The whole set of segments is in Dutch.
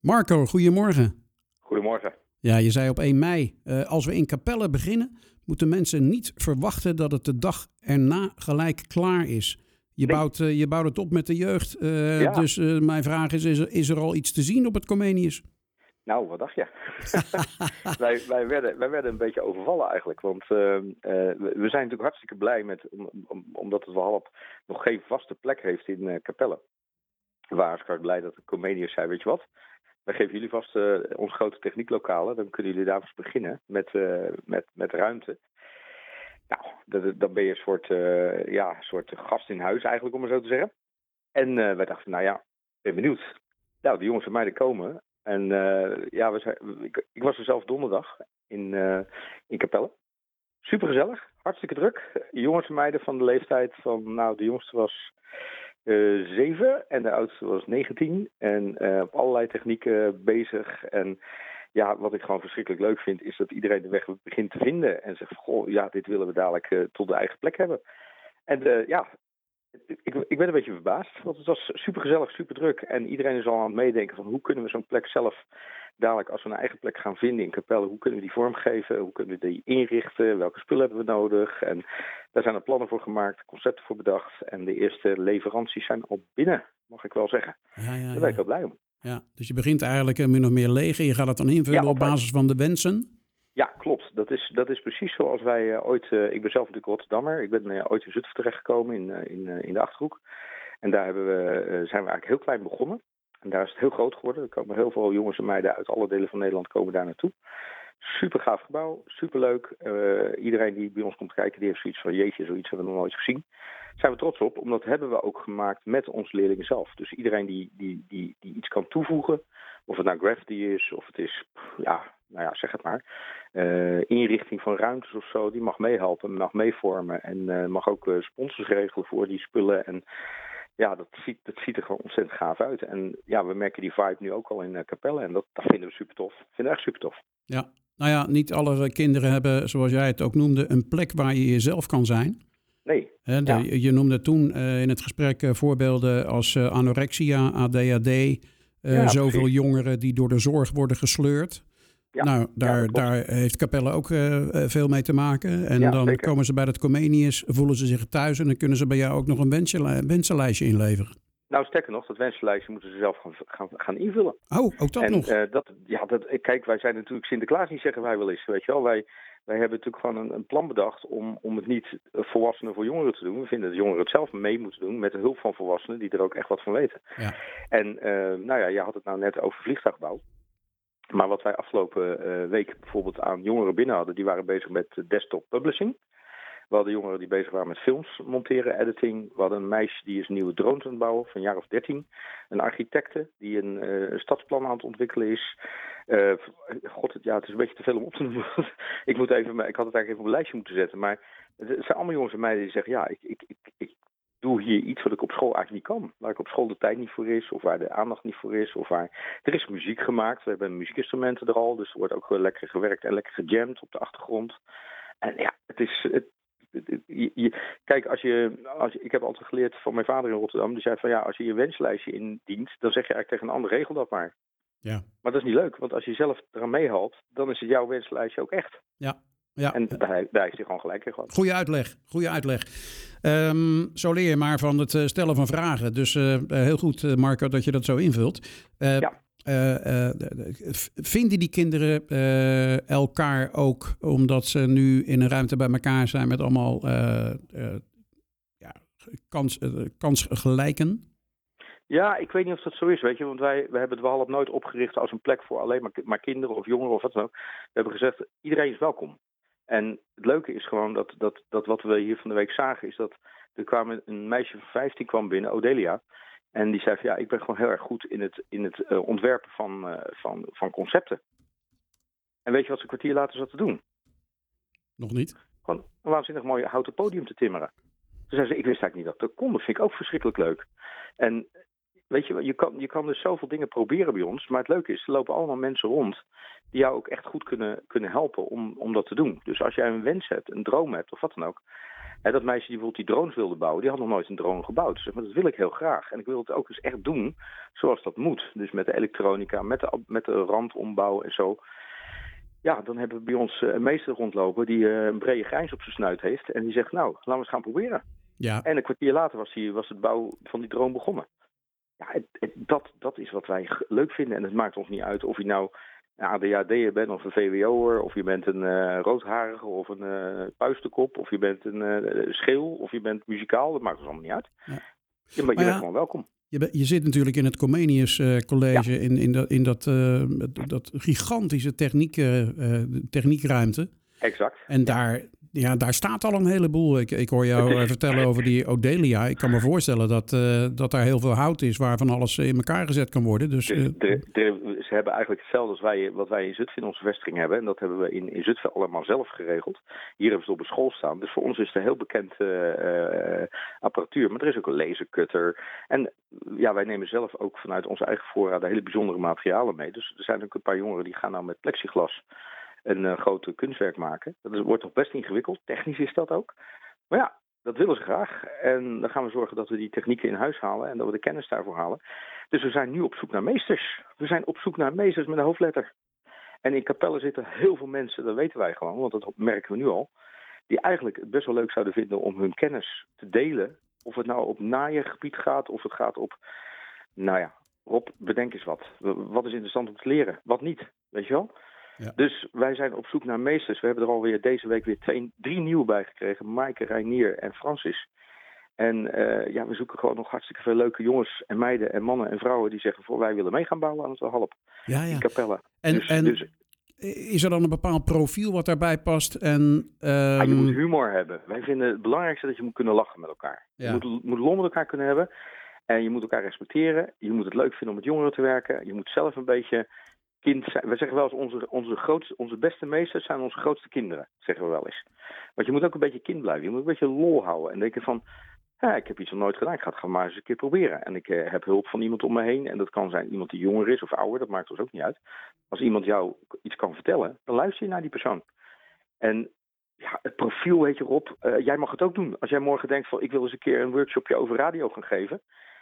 Marco, goedemorgen. Goedemorgen. Ja, je zei op 1 mei, als we in Capelle beginnen, moeten mensen niet verwachten dat het de dag erna gelijk klaar is. Je, Nee. je bouwt het op met de jeugd, Ja, dus mijn vraag is er al iets te zien op het Comenius? nou, wat dacht je? wij werden een beetje overvallen eigenlijk. Want we zijn natuurlijk hartstikke blij omdat het Walhalla nog geen vaste plek heeft in Capelle. We waren hartstikke blij dat de Comenius zei, weet je wat? Wij geven jullie vast onze grote technieklokalen. Dan kunnen jullie daar vast beginnen met ruimte. Nou, dan ben je een soort gast in huis eigenlijk, om maar zo te zeggen. En wij dachten, nou ja, ben benieuwd. Nou, de jongens en meiden komen. En ik was er zelf donderdag in Capelle. Super gezellig, hartstikke druk. Jongens en meiden van de leeftijd van, nou, de jongste was 7 en de oudste was 19. En op allerlei technieken bezig. En ja, wat ik gewoon verschrikkelijk leuk vind, is dat iedereen de weg begint te vinden. En zegt, goh, ja, dit willen we dadelijk tot de eigen plek hebben. En ik ben een beetje verbaasd, want het was super gezellig, super druk. En iedereen is al aan het meedenken van hoe kunnen we zo'n plek zelf dadelijk, als we een eigen plek gaan vinden in Capelle, hoe kunnen we die vormgeven, hoe kunnen we die inrichten, welke spullen hebben we nodig. En daar zijn er plannen voor gemaakt, concepten voor bedacht. En de eerste leveranties zijn al binnen, mag ik wel zeggen. Daar ben ik wel blij om. Ja, dus je begint eigenlijk min of meer leeg en je gaat het dan invullen op basis van de wensen? Ja, klopt. Dat is precies zoals wij ooit... ik ben zelf natuurlijk Rotterdammer. Ik ben ooit in Zutphen terechtgekomen in de Achterhoek. En daar zijn we eigenlijk heel klein begonnen. En daar is het heel groot geworden. Er komen heel veel jongens en meiden uit alle delen van Nederland komen daar naartoe. Super gaaf gebouw, super leuk. Iedereen die bij ons komt kijken, die heeft zoiets van jeetje, zoiets hebben we nog nooit gezien. Daar zijn we trots op, omdat dat hebben we ook gemaakt met onze leerlingen zelf. Dus iedereen die iets kan toevoegen, of het nou graffiti is, of het is, zeg het maar, inrichting van ruimtes of zo, die mag meehelpen, mag meevormen en mag ook sponsors regelen voor die spullen. En ja, dat ziet er gewoon ontzettend gaaf uit. En ja, we merken die vibe nu ook al in Capelle en dat vinden we super tof. Vinden we echt super tof. Ja, nou ja, niet alle kinderen hebben, zoals jij het ook noemde, een plek waar je jezelf kan zijn. Nee. Je noemde toen in het gesprek voorbeelden als anorexia, ADHD, zoveel jongeren die door de zorg worden gesleurd. Ja, nou, daar heeft Capelle ook veel mee te maken. En dan zeker. Komen ze bij het Comenius, voelen ze zich thuis en dan kunnen ze bij jou ook nog een wensenlijstje inleveren. Nou, sterker nog, dat wensenlijstje moeten ze zelf gaan invullen. Oh, ook dat nog? Kijk, wij zijn natuurlijk Sinterklaas niet, zeggen wij wel eens. Weet je wel, wij hebben natuurlijk gewoon een plan bedacht om het niet volwassenen voor jongeren te doen. We vinden dat jongeren het zelf mee moeten doen met de hulp van volwassenen die er ook echt wat van weten. Ja. En je had het nou net over vliegtuigbouw. Maar wat wij afgelopen week bijvoorbeeld aan jongeren binnen hadden, die waren bezig met desktop publishing. We hadden jongeren die bezig waren met films monteren, editing. We hadden een meisje die is een nieuwe drone aan het bouwen van een jaar of 13. Een architecte die een stadsplan aan het ontwikkelen is. Het is een beetje te veel om op te noemen. Ik had het eigenlijk even op een lijstje moeten zetten. Maar het zijn allemaal jongens en meiden die zeggen, ja, ik doe hier iets wat ik op school eigenlijk niet kan. Waar ik op school de tijd niet voor is, of waar de aandacht niet voor is. Er is muziek gemaakt, we hebben muziekinstrumenten er al. Dus er wordt ook lekker gewerkt en lekker gejamd op de achtergrond. En ja, kijk, ik heb altijd geleerd van mijn vader in Rotterdam. Die zei van ja, als je je wenslijstje indient, dan zeg je eigenlijk tegen een ander, regel dat maar. Ja. Maar dat is niet leuk, want als je zelf eraan meehaalt, dan is het jouw wenslijstje ook echt. Ja. En daar is hij gewoon gelijk in gehad. Goeie uitleg. Zo leer je maar van het stellen van vragen. Dus heel goed, Marco, dat je dat zo invult. Vinden die kinderen elkaar ook omdat ze nu in een ruimte bij elkaar zijn met allemaal kansgelijken? Ja, ik weet niet of dat zo is, weet je. Want we hebben het Walhalla nooit opgericht als een plek voor alleen maar kinderen of jongeren of wat dan ook. We hebben gezegd, iedereen is welkom. En het leuke is gewoon dat wat we hier van de week zagen, is dat er kwam een meisje van 15 kwam binnen, Odelia. En die zei van ja, ik ben gewoon heel erg goed in het ontwerpen van concepten. En weet je wat ze een kwartier later zat te doen? Nog niet. Gewoon een waanzinnig mooi houten podium te timmeren. Toen zei ze, ik wist eigenlijk niet dat dat kon. Dat vind ik ook verschrikkelijk leuk. En weet je, je kan dus zoveel dingen proberen bij ons. Maar het leuke is, er lopen allemaal mensen rond die jou ook echt goed kunnen helpen om dat te doen. Dus als jij een wens hebt, een droom hebt of wat dan ook, En dat meisje die bijvoorbeeld die drones wilde bouwen, die had nog nooit een drone gebouwd. Dus maar dat wil ik heel graag. En ik wil het ook eens echt doen zoals dat moet. Dus met de elektronica, met de randombouw en zo. Ja, dan hebben we bij ons een meester rondlopen die een brede grijns op zijn snuit heeft. En die zegt, nou, laten we eens gaan proberen. Ja. En een kwartier later was het bouw van die drone begonnen. Ja, dat is wat wij leuk vinden. En het maakt ons niet uit of je nou een ADHD'er bent of een VWO'er. Of je bent een roodharige of een puistenkop. Of je bent een scheel of je bent muzikaal. Dat maakt ons allemaal niet uit. Ja. Je bent gewoon welkom. Je zit natuurlijk in het Comenius College in dat gigantische techniekruimte. Exact. En daar staat al een heleboel. Ik hoor jou vertellen over die Odelia. Ik kan me voorstellen dat daar heel veel hout is waarvan alles in elkaar gezet kan worden. Dus, ze hebben eigenlijk hetzelfde als wat wij in Zutphen in onze vestiging hebben. En dat hebben we in Zutphen allemaal zelf geregeld. Hier hebben ze het op een school staan. Dus voor ons is het een heel bekend apparatuur. Maar er is ook een lasercutter. En ja, wij nemen zelf ook vanuit onze eigen voorraad hele bijzondere materialen mee. Dus er zijn ook een paar jongeren die gaan nou met plexiglas een grote kunstwerk maken. Dat wordt nog best ingewikkeld. Technisch is dat ook. Maar ja, dat willen ze graag. En dan gaan we zorgen dat we die technieken in huis halen en dat we de kennis daarvoor halen. Dus we zijn nu op zoek naar meesters. We zijn op zoek naar meesters met een hoofdletter. En in Capelle zitten heel veel mensen, dat weten wij gewoon, want dat merken we nu al, die eigenlijk het best wel leuk zouden vinden om hun kennis te delen. Of het nou op naaiengebied gaat, of het gaat op, nou ja, Rob, bedenk eens wat. Wat is interessant om te leren? Wat niet? Weet je wel? Ja. Dus wij zijn op zoek naar meesters. We hebben er alweer deze week weer 3 nieuwe bij gekregen. Maaike, Reinier en Francis. En we zoeken gewoon nog hartstikke veel leuke jongens en meiden en mannen en vrouwen die zeggen voor wij willen mee gaan bouwen aan het Halp. Ja. In Capelle. Dus is er dan een bepaald profiel wat daarbij past? Je moet humor hebben. Wij vinden het belangrijkste dat je moet kunnen lachen met elkaar. Ja. Je moet lol met elkaar kunnen hebben. En je moet elkaar respecteren. Je moet het leuk vinden om met jongeren te werken. Je moet zelf een beetje kind zijn. We zeggen wel eens onze beste meesters zijn onze grootste kinderen, zeggen we wel eens. Want je moet ook een beetje kind blijven. Je moet een beetje lol houden en denken van, ik heb iets nog nooit gedaan, ik ga het gewoon maar eens een keer proberen. En ik heb hulp van iemand om me heen en dat kan zijn iemand die jonger is of ouder, dat maakt ons ook niet uit. Als iemand jou iets kan vertellen, dan luister je naar die persoon. En ja, het profiel, weet je Rob, jij mag het ook doen. Als jij morgen denkt van, ik wil eens een keer een workshopje over radio gaan geven.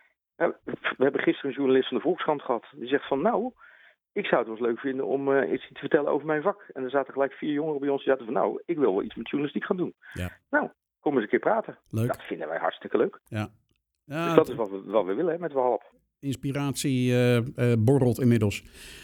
We hebben gisteren een journalist van de Volkskrant gehad, die zegt van, nou, ik zou het wel leuk vinden om iets te vertellen over mijn vak. En er zaten gelijk 4 jongeren bij ons die zaten van, nou, ik wil wel iets met journalistiek gaan doen. Ja. Nou, kom eens een keer praten. Leuk. Dat vinden wij hartstikke leuk. Ja. Dus dat is wat we willen met Halp. Inspiratie borrelt inmiddels.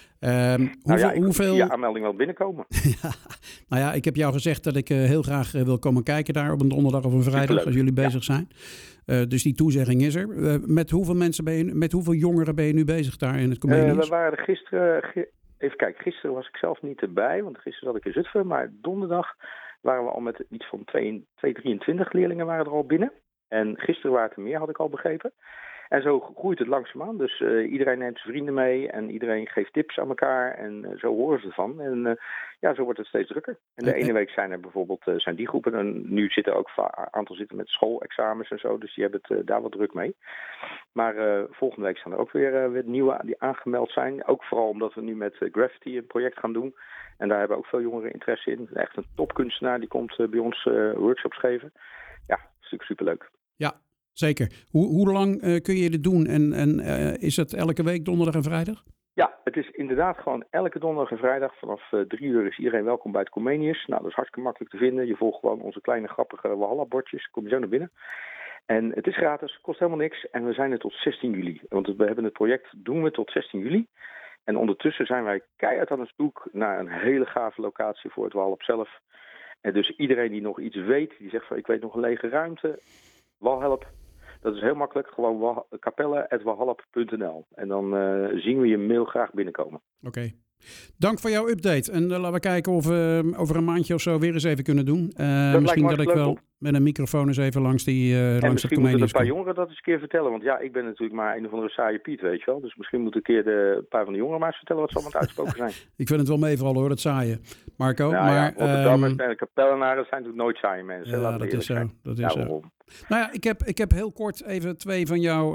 Hoeveel je aanmelding wel binnenkomen. Nou ja, ik heb jou gezegd dat ik heel graag wil komen kijken daar op een donderdag of een vrijdag als jullie bezig zijn. Dus die toezegging is er. Met hoeveel jongeren ben je nu bezig daar in het Comenius? We waren er gisteren. Even kijken, gisteren was ik zelf niet erbij, want gisteren zat ik in Zutphen. Maar donderdag waren we al met iets van 23 leerlingen waren er al binnen. En gisteren waren het er meer, had ik al begrepen. En zo groeit het langzaamaan. Dus iedereen neemt zijn vrienden mee en iedereen geeft tips aan elkaar. En zo horen ze ervan. En zo wordt het steeds drukker. En de ene week zijn er bijvoorbeeld zijn die groepen. En nu zitten er ook een aantal zitten met schoolexamens en zo. Dus die hebben het daar wat druk mee. Maar volgende week staan er ook weer nieuwe die aangemeld zijn. Ook vooral omdat we nu met Graffiti een project gaan doen. En daar hebben ook veel jongeren interesse in. Echt een topkunstenaar die komt bij ons workshops geven. Ja, dat is natuurlijk superleuk. Ja. Zeker. Hoe lang kun je dit doen en is het elke week donderdag en vrijdag? Ja, het is inderdaad gewoon elke donderdag en vrijdag. Vanaf 3 uur is iedereen welkom bij het Comenius. Nou, dat is hartstikke makkelijk te vinden. Je volgt gewoon onze kleine grappige Walhalla-bordjes. Kom je zo naar binnen. En het is gratis, kost helemaal niks. En we zijn er tot 16 juli. Want we hebben het project doen we tot 16 juli. En ondertussen zijn wij keihard aan het zoek naar een hele gave locatie voor het Walhalla zelf. En dus iedereen die nog iets weet, die zegt van ik weet nog een lege ruimte, Walhelp. Dat is heel makkelijk, gewoon capelle@walhalp.nl. En dan zien we je mail graag binnenkomen. Oké. Dank voor jouw update. En laten we kijken of we over een maandje of zo weer eens even kunnen doen. Misschien dat ik wel met een microfoon eens even langs die langs misschien moeten een paar jongeren dat eens een keer vertellen. Want ja, ik ben natuurlijk maar een of andere saaie Piet, weet je wel. Dus misschien moet een keer een paar van de jongeren maar eens vertellen wat ze allemaal aan het uitspoken zijn. Ik vind het wel meevallen hoor, dat saaie. Marco. Nou, maar Rotterdammers en de Capellenaren zijn natuurlijk nooit saaie mensen. Ja, dat is zo. Dat is zo. Nou ja, ik heb heel kort even 2 van jouw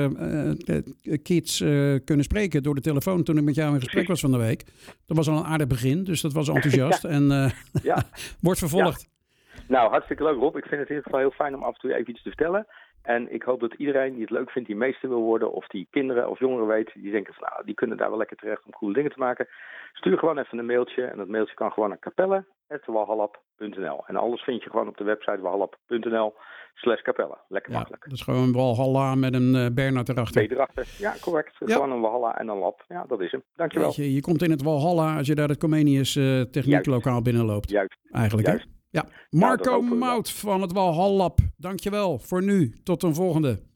kids kunnen spreken door de telefoon toen ik met jou in gesprek was van de week. Dat was al een aardig begin, dus dat was enthousiast en wordt vervolgd. Nou, hartstikke leuk, Rob. Ik vind het in ieder geval heel fijn om af en toe even iets te vertellen. En ik hoop dat iedereen die het leuk vindt, die meester wil worden, of die kinderen of jongeren weet, die denken van nou, die kunnen daar wel lekker terecht om coole dingen te maken. Stuur gewoon even een mailtje en dat mailtje kan gewoon naar capelle@walhalla.nl. En alles vind je gewoon op de website walhalla.nl/capelle. Lekker makkelijk. Dat is gewoon Walhalla met een Bernard erachter. B erachter. Ja, correct. Gewoon een Walhalla en een lab. Ja, dat is hem. Dankjewel. Je komt in het Walhalla als je daar het Comenius technieklokaal binnenloopt. Juist. Eigenlijk, Juist. Hè? Ja. Marco Mout van het Walhalla Lab. Dankjewel voor nu. Tot een volgende.